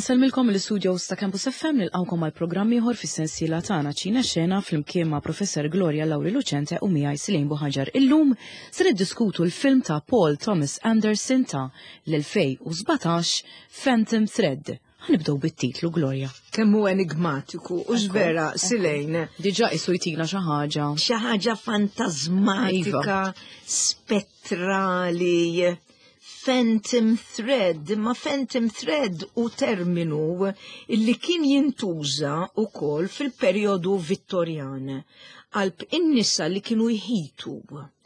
Nselmilkom l-studios ta' Campus FM nilqawkom għal programm ieħor fis-sensiela tagħna ċina xena flimkien ma' Professor Gloria Lauri Lucente u miegħi Silejn Buħaġar. Illum se niddiskutu l-film ta' Paul Thomas Anderson ta' l-2017 Phantom Thread. Ħanibdew bit-titlu, Gloria. Kemm hu enigmatiku u x'vera Silejn. Diġà isu jtina xi ħaġa. Xi ħaġa fantasmatika, spettrali. Phantom Thread, ma Phantom Thread u terminu illi kien jintuża wkoll fil-perjodu Vittorjan għal in-nisa li kienu jħitu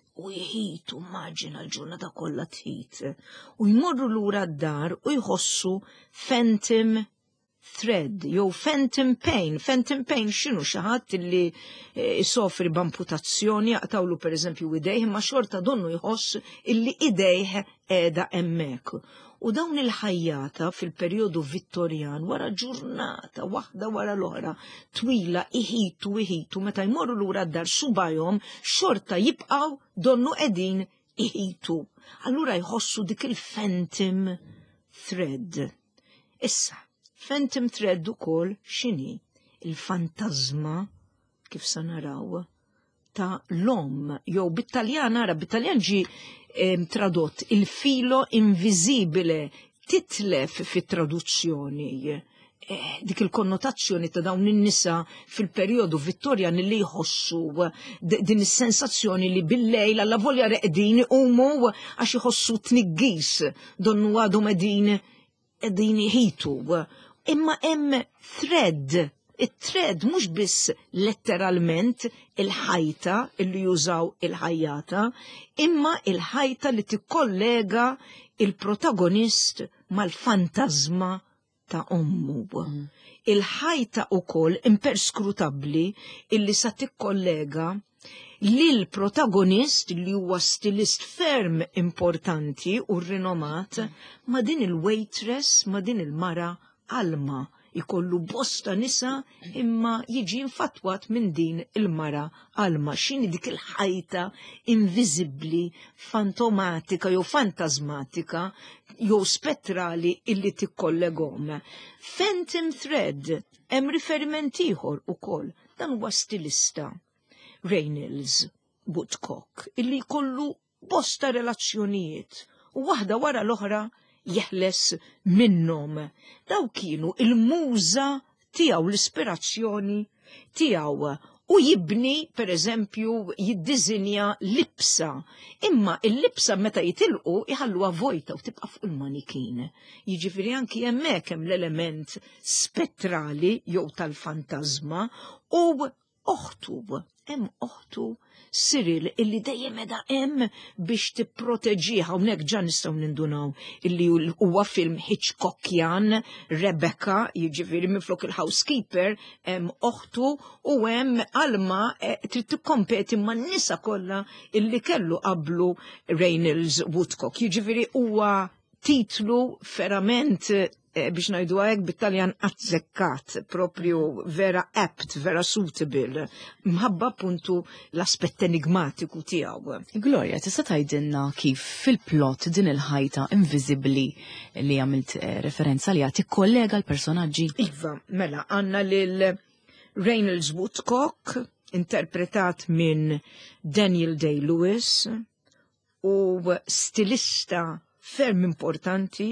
maġina l-ġurnata kollha tħit u jmorru lura d-dar u jħossu Phantom Thread, jew Phantom Pain. Phantom Pain x'inhu xi ħadd illi jsofri b'amputazzjoni jaqtawlu pereżempju idejh imma xorta donnu jħoss illi idejh qiegħda hemmhekk. U dawn il-ħajjata fil-perjodu Vittorjan wara ġurnata waħda wara l-oħra twila iħitu meta jmorru lura d-dar subajhom xorta jibqgħu donnu qegħdin iħitu. Allura jħossu dik il-Phantom Thread. Issa Phantom Thread ukoll x'inhi il-fantasma kif sa naraw ta' l-om jew bit-Taljan bit-Taljan ġi tradott il-filo invisibile titlef fit-traduzzjoni. Dik il-konnotazzjoni ta' dawn in-nisa fil-perjodu Vittorjan li jħossu din is-sensazzjoni li bil-lejl alla volja reqdin iqumu għax iħossu tniggis donnu għadhom qegħdin iħitu. Imma hemm thread, it-thread mhux biss letteralment il-ħajta illi jużaw il-ħajjata, imma il-ħajta li tikkollega il-protagonist mal-fantasma ta' ommu. Il-ħajta ukoll imperskrutabbli illi sa tikkollega lil protagonist li huwa stilist ferm importanti u rinomat ma' din il-waitress, ma' din il-mara Alma, ikollu bosta nisa imma jiġi infatwat minn din il-mara Alma. X'inhi dik il-ħajta invisibli, fantomatika jew fantasmatika jew spettrali illi tikkollegom. Phantom Thread hemm riferiment ieħor ukoll dan huwa stilista Reynolds Woodcock illi jkollu bosta relazzjonijiet u waħda wara l-oħra jeħles minnhom. Daw kienu il-muża tiegħu l-ispirazzjoni tiegħu u jibni pereżempju jiddiżinja libsa. Imma il-libsa meta jitilqu iħalluha vojta u tibqa' fuq il-manikin. Jiġifieri anki hemmhekk hemm l-element spettrali jew tal-fantasma u hemm oħtu Cyril illi dejjem edha hemm biex tipproteġiha hawnhekk ġa nistgħu nindunaw illi huwa film Hitchcockian, Rebecca, jiġifieri minflok il-housekeeper hemm oħtu u hemm Alma trid tikkompeti man-nisa kollha illi kellu qablu Reynolds Woodcock. Jiġifieri huwa titlu verament biex ngħidu hekk bit-Taljan azzekkat, propju vera apt, vera suitable, mħabba puntu l-aspett enigmatiku tiegħu. Gloria, tista' tgħidilna kif fil-plot din il-ħajta invisibli li għamilt referenza li tikkollega l-personaġġi? Iva, mela, għandna lil Reynolds Woodcock, interpretat minn Daniel Day-Lewis, u stilista ferm importanti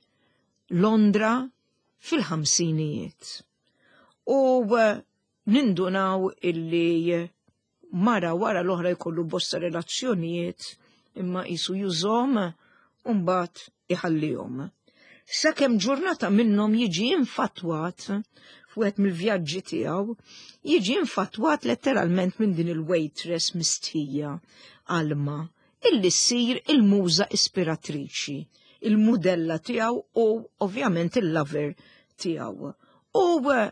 Londra fil-ħamsinijiet. U nindunaw illi mara wara l-oħra jkollu bosta relazzjonijiet imma jisu jużom u mbagħad iħallihom. Sakemm ġurnata minnhom jiġi infatwat f'wieħed mill-vjaġġi tiegħu, jiġi infatwat letteralment minn din il-waitress mistħija Alma, illi ssir il-muża ispiratriċi, il-mudella tiegħu u ovvjament il-lover tiegħu. U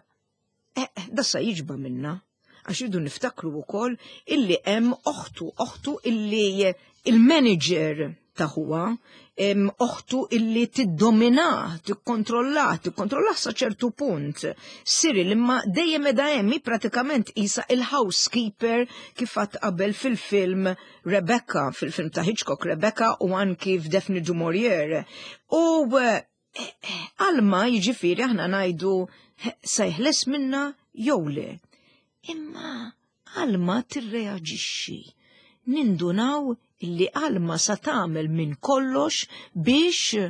da sa jiġba minna, għax idu niftakru wkoll illi hemm oħtu illi il-manager ta' huwa, oħtu illi tiddomina, tikkontrolla sa ċertu punt. Cyril imma dejjem edha hemm pratikament isa il-housekeeper kif qatt qabel fil-film Rebecca, fil-film ta' Hitchcock Rebecca u anki f'Daphne du Maurier. U Alma jiġifieri aħna ngħidu sejħles minna jew le. Imma Alma tirreaġixxi. Nindunaw illi Alma sa tagħmel minn kollox biex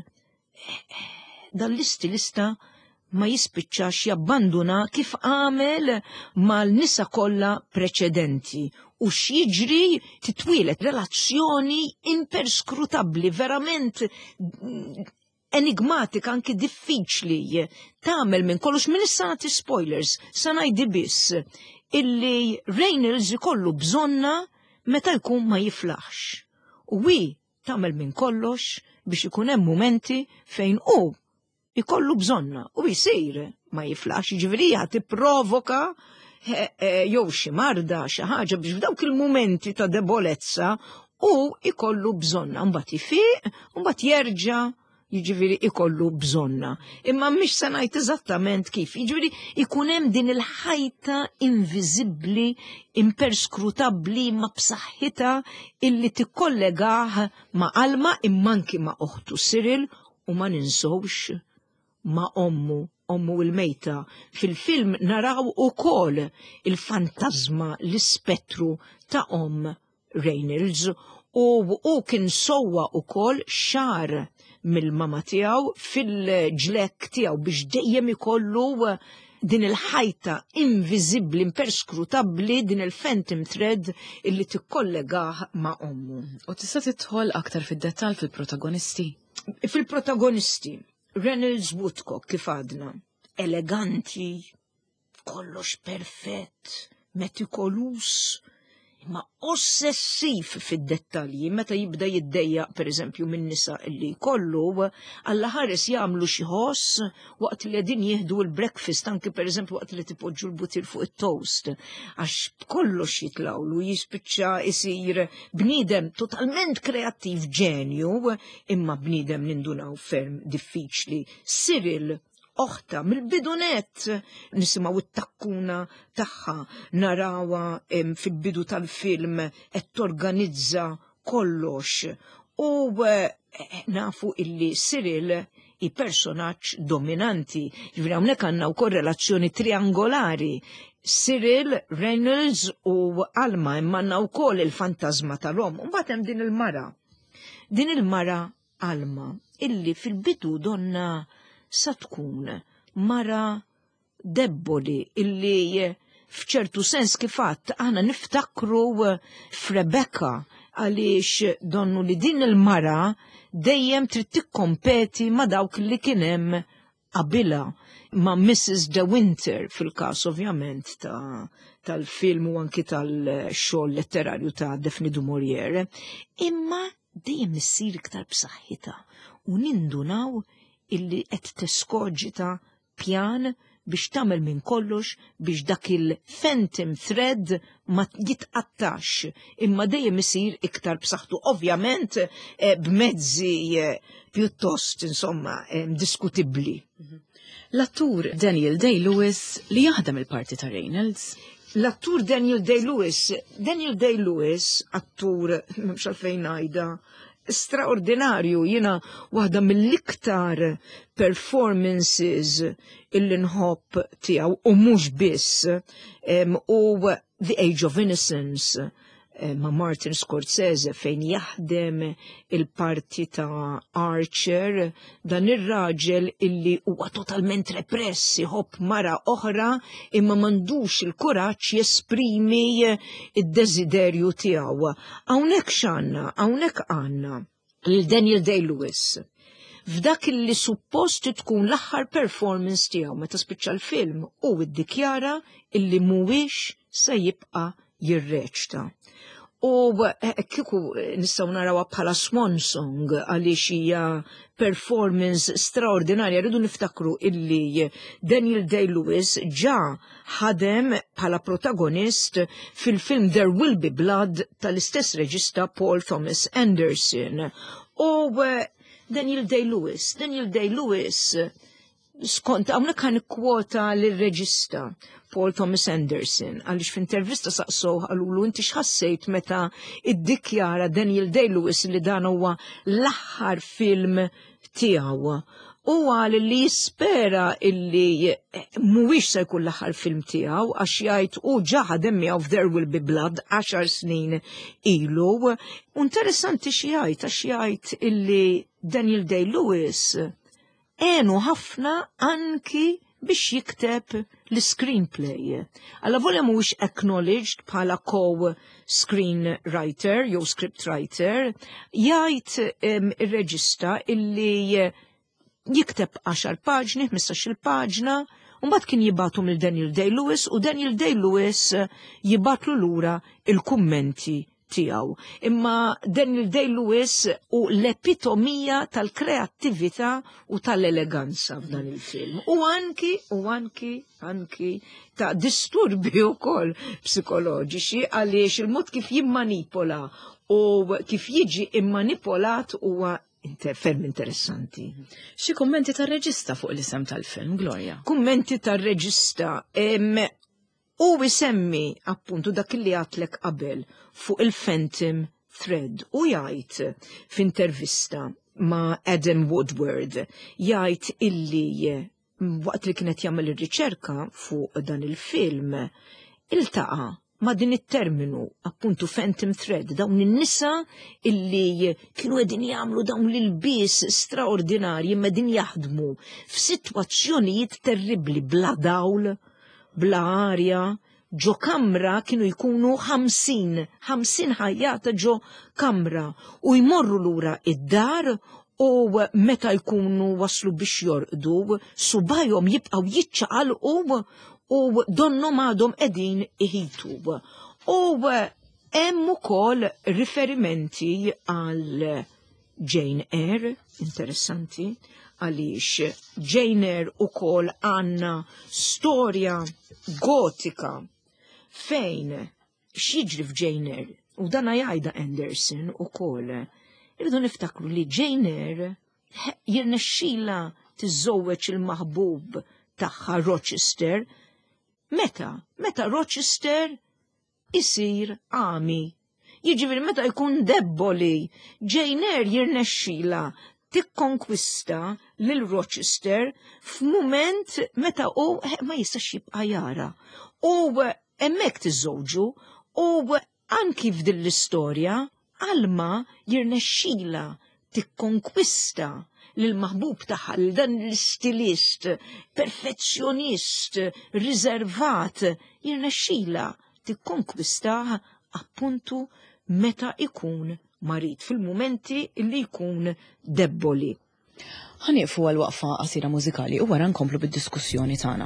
dal-istilista ma jispiċċax jabbanduna kif għamel mal-nisa kollha preċedenti u x'jiġri titwielet relazzjoni imperskrutabbli verament enigmatika anki diffiċli tagħmel minn kollox minn issa nagħti spoilers sa ngħidi biss illi Reynolds ikollu bżonna meta jkun ma jiflaħx. U tagħmel minn kollox biex ikun hemm mumenti fejn ikollu bżonna u jsir ma jiflaħx, ġifieri tipprovoka jew xi marda xi ħaġa biex f'dawk il-mumenti ta' debolezza ikollu bżonna mbagħad ifiq u mbagħad jerġa' jiġifieri ikollu bżonna. Imma mhix se ngħid eżattament kif. Jiġifieri ikun hemm din il-ħajta inviżibbli, imperskrutabbli ma b'saħħitha illi tikkollegah ma' Alma imma anki ma' oħtu Cyril u ma ninsewx ma' ommu il-mejta. Fil-film naraw ukoll il-fantasma, l-ispettru ta' Reynolds u kien sowwa ukoll xar mill-mama tiegħu fil-ġlek tiegħu biex dejjem ikollu din il-ħajta inviżibbli, imperskrutabbli, din il-phantom thread illi tikkollegah ma' ommu. U tista' tidħol aktar fid-dettall fil-protagonisti? Fil-protagonisti, Reynolds Woodcock kif għadna, eleganti, kollox perfett, metikolus, ma ossessiv fid-dettalji meta jibda jiddejjaq pereżempju minn nisa illi jkollu alla ħares jagħmlu xi ħoss waqt li qegħdin jieħdu l-breakfast anke pereżempju waqt li tipoġġu l-butir fuq it-toast għax kollox jitlawlu jispiċċa isir bniedem totalment kreattiv ġenju imma bniedem nindunaw ferm diffiċli. Cyril oħta mill-bidunet nisimgħu it-takkuna tagħha narawha fil-bidu tal-film qed torganizza kollox u nafu illi Cyril i personaġġ dominanti. Ġifieri hawnhekk għandna wkoll relazzjoni triangolari. Cyril, Reynolds u Alma imma għandna wkoll il-fantasma tal-om. U mbagħad hemm din il-mara. Din il-mara Alma illi fil-bidu donna sa tkun mara debboli illi f'ċertu sens kifat aħna niftakru f'Rebecca għaliex donnu li din il-mara dejjem trid tikkompeti ma' dawk li kien hemm qabilha ma' Mrs. De Winter fil-każ ovvjament tal-film u anki tal-xogħol letterarju ta' Daphne du Maurier, imma dejjem issir iktar b'saħħitha u nindunaw illi qed teskoġita pjan biex tagħmel minn kollox biex dak il-phantom thread ma jitqattax imma dejjem isir iktar b'saħħtu ovvjament b'mezzi pjuttost insomma diskutibbli. L-attur Daniel Day-Lewis li jaħdem il-parti ta' Reynolds. L-attur Daniel Day-Lewis, attur mhux għalfejn ngħidha straordinarju, jiena waħda mill-iktar performances illi nħobb tiegħu u mhux biss u The Age of Innocence ma' Martin Scorsese fejn jaħdem il-parti ta' Archer, dan ir-raġel illi huwa totalment repress, iħobb mara oħra imma m'għandux il-kuraġġ jesprimi id-desiderju tiegħu. Hawnhekk għandna lil Daniel Day-Lewis. F'dak illi suppost tkun l-aħħar performance tiegħu meta spiċċa l-film u ddikjara illi mhuwiex se jibqa' jirreċta. U kieku nistgħu narawha bħala swan song għaliex hija performance straordinarja, rridu niftakru illi Daniel Day-Lewis ġa ħadem bħala protagonist fil-film There Will Be Blood tal-istess reġista Paul Thomas Anderson. U Daniel Day-Lewis skont hawnhekk kan ikkwota lir-reġista Paul Thomas Anderson għaliex f'intervista saqsow għalulu inti x'ħassejt meta iddikjara Daniel Day-Lewis li dan huwa l-aħħar film tiegħu u għal li jispera illi mhuwiex se jkun l-aħħar film tiegħu għax jgħid u ġaħadem miegħu f'There Will Be Blood 10 snin ilu. Interessanti x'jgħid għax jgħid illi Daniel Day-Lewis għenu ħafna anki biex jikteb l-screenplay. Alla volja mhuwiex acknowledged bħala co-screenwriter jew scriptwriter, jgħid ir-reġista illi jikteb 10 paġni, 15-il paġna, u mbagħad kien jibgħatu mill Daniel Day-Lewis u Daniel Day-Lewis jibatlu lura il-kummenti tiegħu. Imma Daniel Day-Lewis u l-epitomija tal-kreattività u tal-eleganza f'dan il-film. U anki ta' disturbi wkoll psikoloġiċi għaliex il-mod kif jimmanipola u kif jiġi immanipolat huwa ferm interessanti. Xi kummenti tar-reġista fuq l-isem tal-film, Gloria? Kummenti tar-reġista u isemmi appuntu dak li għatlek qabel fuq il-Phantom Thread u jgħid f'intervista ma' Adam Woodward jgħid illi waqt li kienet jagħmel ir-riċerka fuq dan il-film iltaqa' ma' din it-terminu appuntu Phantom Thread, dawn in-nisa illi kienu qegħdin jagħmlu dawn l-ilbies straordinarji imma din jaħdmu f'sitwazzjonijiet terribbli bla dawl, bla arja, ġo kamra kienu jkunu 50 ħajjata ġo kamra u jmorru lura id-dar u meta jkunu waslu biex jorqdu subajhom jibqgħu jiċċaqalqu u donnom għadhom qegħdin iħitu. U hemm ukoll riferimenti għal Jane Eyre, interessanti, għaliex Jane Eyre ukoll għandna storja gotika fejn x'jiġri f'Jane Eyre u dan jgħidha Anderson ukoll. Irridu niftakru li Jane Eyre jirnexxila tiżżewweġ il-maħbub tagħha Rochester meta Rochester isir għami. Jiġifieri meta jkun debboli, Jane Eyre jirnexxila tikkonkwista lil Rochester f'mument meta u ma jistax jibqa' jara. U hemmhekk tiżżewġu u anki f'din l-istorja Alma jirnexxila tikkonkwista lil maħbub tagħha lil dan l-istilist, perfezzjonist, riservat, jirnexxila tikkonkwistah appuntu meta ikun marit fil-momenti li jkun debboli. Ħanieqfu għal waqfa qasira mużikali u wara nkomplu bid-diskussjoni tagħna.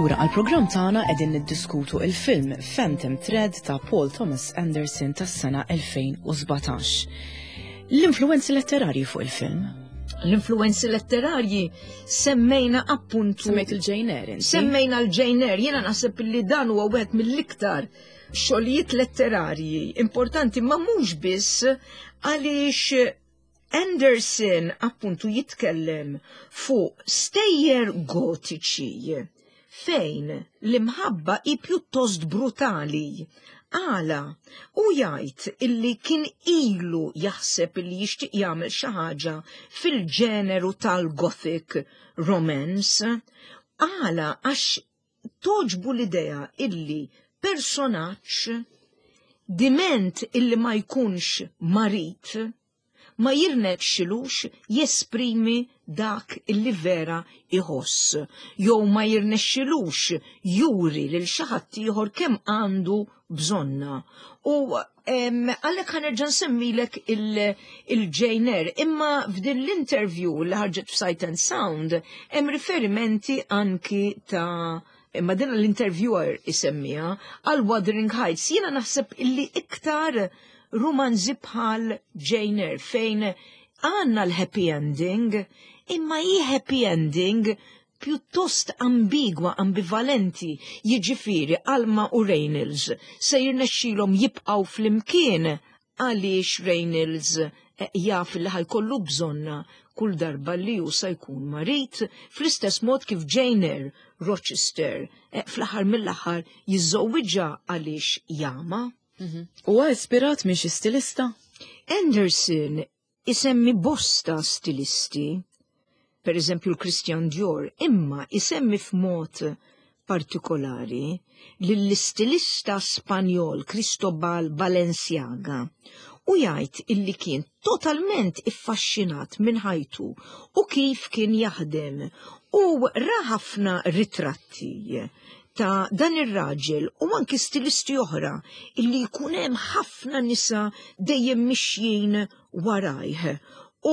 lura għal-programm tagħna qegħdin niddiskutu il-film Phantom Thread ta' Paul Thomas Anderson tas-sena 2017. L-influenzi letterarji fuq il-film? L-influenzi letterarji semmejna appuntu. Semmejt il-Jane Eyre. Semmejna l-Jane Eyre. Jiena naħseb li dan huwa wieħed mill-iktar xogħlijiet letterarji importanti ma mhux biss għaliex Anderson appuntu jitkellem fuq stejjer gotiċi fejn l-imħabba hi pjuttost brutali. Għala, u jgħid illi kien ilu jaħseb illi jixtieq jagħmel xi ħaġa fil-ġeneru tal-Gothic romance. Għala għax toġbu l-idea illi personaġġ diment illi ma jkunx marit ma jirnexxilux jesprimi dak illi vera iħoss, jew ma jirnexxilux juri lil xi ħadd ieħor kemm għandu bżonna. U għalhekk ħanerġa' nsemmilek il-Jane Eyre, imma f'din l-interview li ħarġet f'Sight and Sound hemm riferimenti anki ta' imma din l-interviewer isemmija għal Wuthering Heights. Jiena naħseb illi iktar romanzi bħal Jane Eyre fejn għanna l-happy ending, imma hi happy ending pjuttost ambigwa, ambivalenti, jiġifieri Alma u Reynolds se jirnexxilhom jibqgħu flimkien għaliex Reynolds jaf li ħajkollu bżonna kull darba li hu se jkun marit, fl-istess mod kif Jane Eyre Rochester fl-aħħar mill-aħħar jiżżowwiġha għaliex jama. Huwa ispirat minn xi stilista? Anderson isemmi bosta stilisti, per eżempju l-Christian Dior, imma isemmi f'mod partikolari lill-istilista Spanjol Cristobal Balenciaga u jgħid illi kien totalment iffaxxinat minn ħajtu u kif kien jaħdem u ra ħafna ritratti ta' dan ir-raġel u anki stilisti oħra illi jkun hemm ħafna nisa dejjem mixjin warajh. U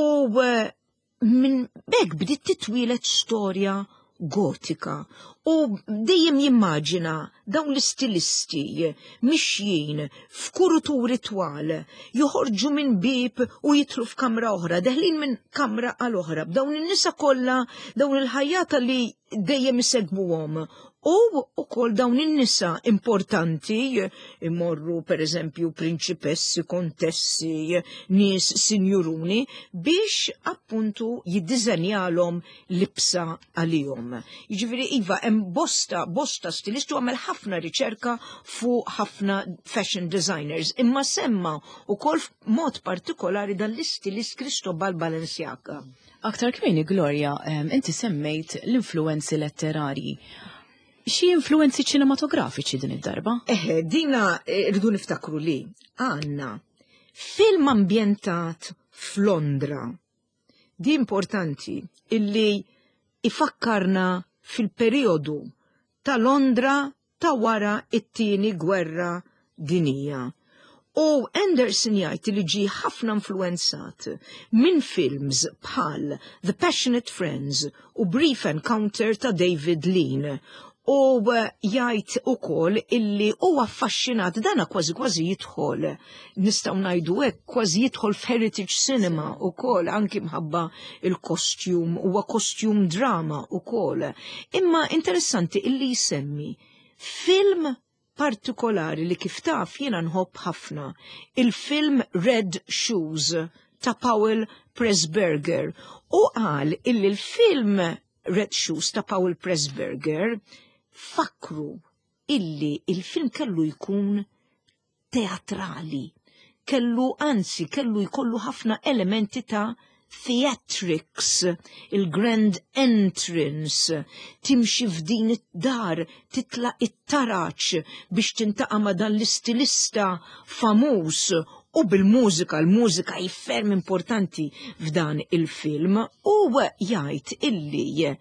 minn bekk bdiet titwielet storja gotika u dejjem jimmaġina dawn l-istilisti mixjin f'kuruturi twal joħorġu minn bib u jitlu f'kamra oħra, deħlin minn kamra għal oħra, b'dawn in-nisa kollha dawn il-ħajjata li dejjem isegbuhom. U ukoll dawn in-nisa importanti imorru per eżempju prinċipessi, kontessi, nies sinjuruni biex appuntu jiddiżenjalhom libsa għalihom. Jiġifieri iva hemm bosta stilistu għamel ħafna riċerka fuq ħafna fashion designers, imma semma ukoll f'mod partikolari dal-istilist Cristobal Balenciaga. Aktar kmieni Gloria, inti semmejt l-influenzi letterarji. Xi influenzi ċinematografiċi din id-darba? Dina rridu niftakru li għandna film ambjentat f'Londra. Di importanti illi ifakkarna fil-perjodu ta' Londra ta' wara it-tieni gwerra dinija. U Anderson jgħid li ġie ħafna influenzat minn films bħal The Passionate Friends u Brief Encounter ta' David Lean. U jgħid ukoll illi huwa affaxxinat dana kważi jidħol, nistgħu ngħidu hekk, kważi jidħol f'heritage cinema ukoll anki mħabba il-kostjum, huwa kostjum drama ukoll. Imma interessanti illi jsemmi film partikolari li kif taf jiena nħobb ħafna, il-film Red Shoes ta' Powell Pressburger, u qal illi l-film Red Shoes ta' Powell Pressburger fakru illi il-film kellu jkun teatrali, kellu jkollu ħafna elementi ta' theatrics, il-grand entrance, timxi f'din id-dar, titla' it-taraċ biex tintaqa' ma' dan l-istilista famuż u bil-mużika, l-mużika jifferm importanti f'dan il-film u jgħid illi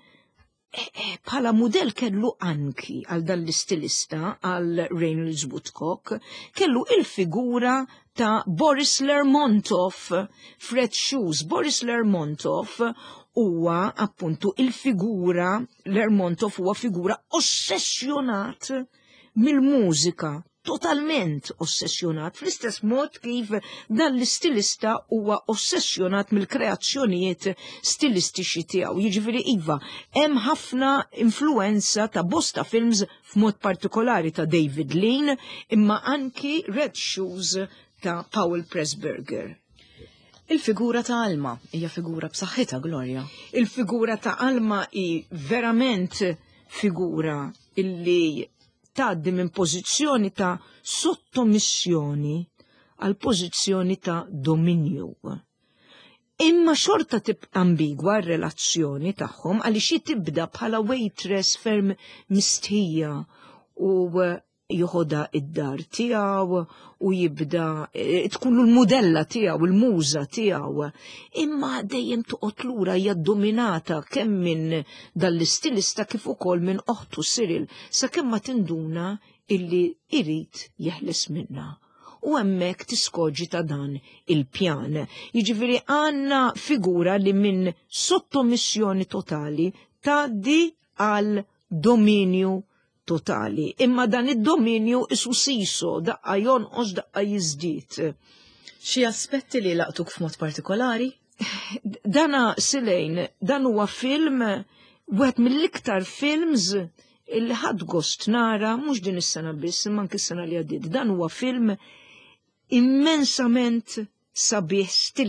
bħala mudell kellu anki għal dan l-istilista għal Reynolds Woodcock kellu il-figura ta' Boris Lermontov, Red Shoes, Boris Lermontov huwa appuntu il-figura, Lermontov huwa figura ossessjonat mill-mużika, totalment ossessjonat, fl-istess mod kif dan l-istilista huwa ossessjonat mill-kreazzjonijiet stilistiċi tiegħu. Jiġifieri iva, hemm ħafna influenza ta' bosta films f'mod partikolari ta' David Lean, imma anki Red Shoes ta' Powell Pressburger. Il-figura ta' Alma hija figura b'saħħitha, Gloria. Il-figura ta' Alma hi verament figura illi tgħaddi minn pożizzjoni ta' sottomissjoni għal pożizzjoni ta' dominju. Imma xorta tibqa' ambigwa r-relazzjoni tagħhom għaliex hi tibda bħala waitress ferm mistħija u joħodha id-dar tiegħu u jibda tkun l-mudella tiegħu, il-muża tiegħu. Imma dejjem toqgħod lura hija dominata kemm minn dal-istilista kif ukoll minn oħtu Cyril sakemm ma tinduna illi irid jeħles minnha. U hemmhekk tiskoġi ta' dan il-pjan. Jiġifieri għandna figura li minn sottomissjoni totali tgħaddi għal dominju totali. Imma dan id-dominju isu siso, daqqa jonqos, daqqa jiżdied. Xi aspetti li laqtuk f'mod partikolari? Dana Silejn, dan huwa film, wieħed mill-iktar films illi ħadd gost nara, mhux din is-sena biss, imma anke s-sena li għaddiet. Dan huwa film immensament sabiħ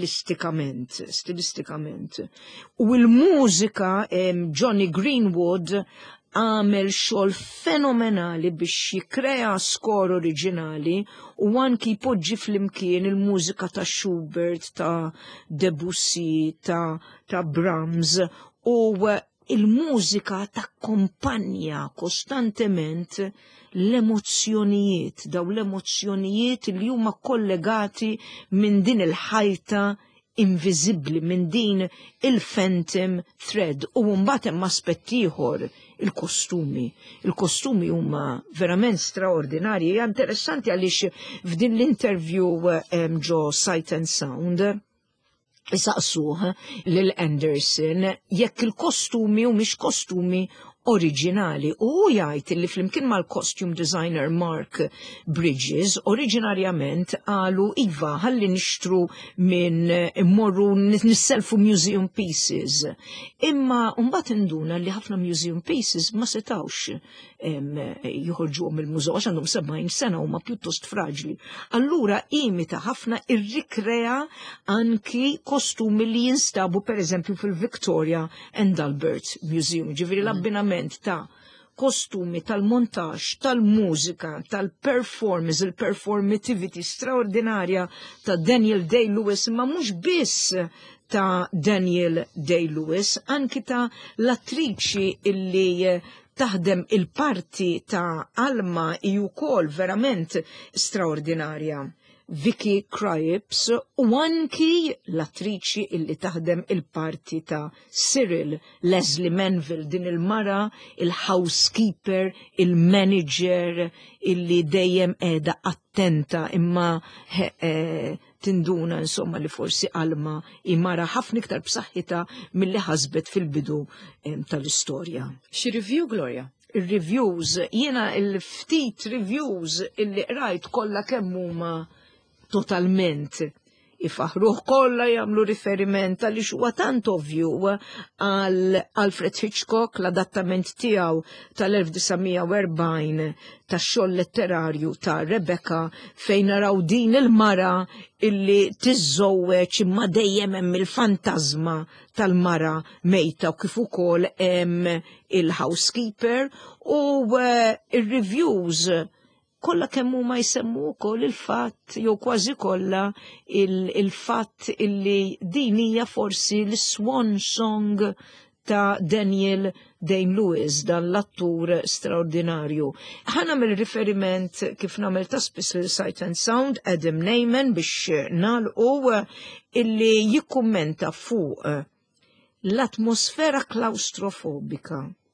stilistikament. U l-mużika Johnny Greenwood għamel xogħol fenomenali biex jikkrea skor oriġinali u anki jpoġġi flimkien il-mużika ta' Schubert, ta' Debussy, ta' Brahms u il-mużika takkompanja kostantement l-emozzjonijiet, daw l-emozzjonijiet li huma kollegati minn din il-ħajta invisibli, minn din il-phantom thread. U mbagħad hemm aspett ieħor, il-kostumi. Il-kostumi huma verament straordinarji. Hija interessanti għaliex f'din l-interview ġo Sight and Sound isaqsuh lil Anderson jekk il-kostumi u mhix kostumi oriġinali u jgħid li flimkien mal-costume designer Mark Bridges oriġinarjament qalu iva ħalli nixtru minn immorru nisselfu museum pieces. Imma mbagħad induna li ħafna museum pieces ma setawx joħorġuhom il-mużew għax għandhom 70 sena huma pjuttost fraġli. Allura imita ħafna irrikrea anki kostumi li jinstabu pereżempju fil-Victoria and Albert Museum. Ġifieri l-abbinament ta' kostumi tal-montaġġ, tal-mużika, tal-performance, il-performativity straordinarja ta' Daniel Day-Lewis, ma mhux biss ta' Daniel Day-Lewis, anki ta' l-attriċi illi taħdem il-parti ta' Alma ju kol verament straordinarja. Vicky Krieps u anki l-attriċi illi taħdem il-parti ta' Cyril, Leslie Manville, din il-mara, il-housekeeper, il-manager illi dejjem qiegħda attenta imma tinduna insomma li forsi Alma imara ħafna iktar b'saħħitha milli ħasbet fil-bidu tal-istorja. Xi review, Gloria? Il-reviews, jiena il-ftit reviews illi qrajt kollha kemm huma totalment ifaħruh kollha jagħmlu riferiment għaliex huwa tant ovvju għal Alfred Hitchcock l-adattament tiegħu tal-1940 tax-xogħol letterarju ta' Rebecca fejn naraw din il-mara illi tiżżowweġ imma dejjem hemm il-fantażma tal-mara mejta u kif ukoll hemm il-housekeeper u ir-reviews kollha kemm huma jsemmu wkoll il-fatt jew kważi kollha il-fatt illi din hija forsi l-swan song ta' Daniel Day-Lewis, dan l-attur straordinarju. Nagħmel riferiment kif nagħmel ta' spiss Sight and Sound Adam Neyman biex nagħlqu illi jikkummenta fuq l-atmosfera klaustrofobika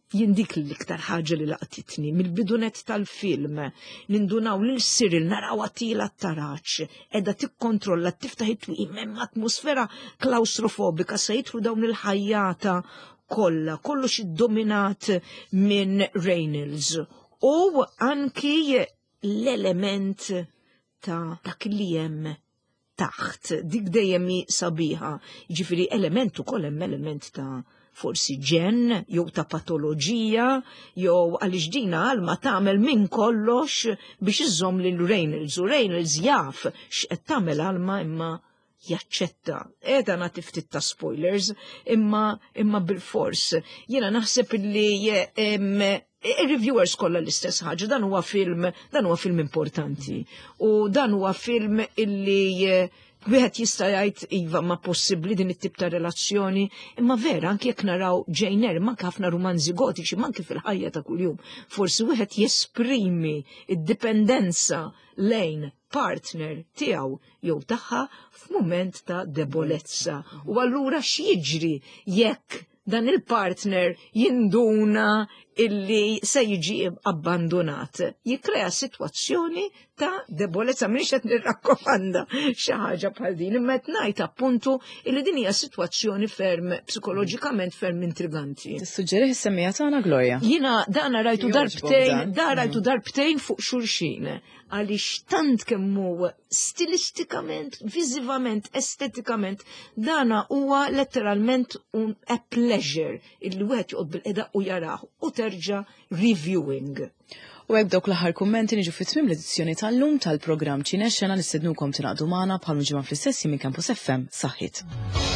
jindik l-iktar ħaġa li laqtitni mill-bidunet tal-film. Nindunaw lil Cyril naraw għatila t-taraċ, edha tikkontrolla tiftaħ it-twim hemm atmosfera klaustrofobika se jidħlu dawn il-ħajjata kollha, kollox iddominat minn Reynolds. U anki l-element ta' dak li hemm taħt, dik dejjem sabiħa. Ġifieri element ukoll hemm element ta' forsi ġen, jew ta' patoloġija, jew għaliex dina għalma tagħmel minn kollox biex iżomm lil Reynolds. U Reynolds jaf x'qed tagħmel għalma imma jaċċetta. Eda nagħti ftit ta' spoilers, imma bil-fors. Jiena naħseb li il-reviewers kollha l-istess ħaġa, dan huwa film importanti. U dan huwa film illi wieħed jista' jgħid iva ma possibbli din it-tip ta' relazzjoni, imma vera anke jekk naraw Jane Eyre manke ħafna romanzi gotiċi manke fil-ħajja ta' kuljum. Forsi wieħed jesprimi id-dipendenza lejn partner tiegħu jew tagħha f'mument ta' debolezza. U allura x'jiġri jekk dan il-partner jinduna illi se jiġi abbandonat. Jikkrea sitwazzjoni ta' debolezza, minix qed nirrakkomanda xi ħaġa bħal din, imma qed ngħid appuntu illi din hija sitwazzjoni ferm psikoloġikament ferm intriganti. Tissuġġerih is-semmija tagħna Gloria. Jiena dan rajtu darbtejn fuq xulxin. Għaliex tant kemmu stilistikament, viżivament, estetikament, dana huwa letteralment a pleasure illi wieħed joqgħod bil-qeda u jaraħ u terġa' reviewing. U hekk dawk l-aħħar kummenti niġu fit-tmiem l-edizzjoni tal-lum tal-programm Ċina Xena nistednukom tingħaqdu magħna bħal ġimgħa fl-istess minn Campus FM saħħit.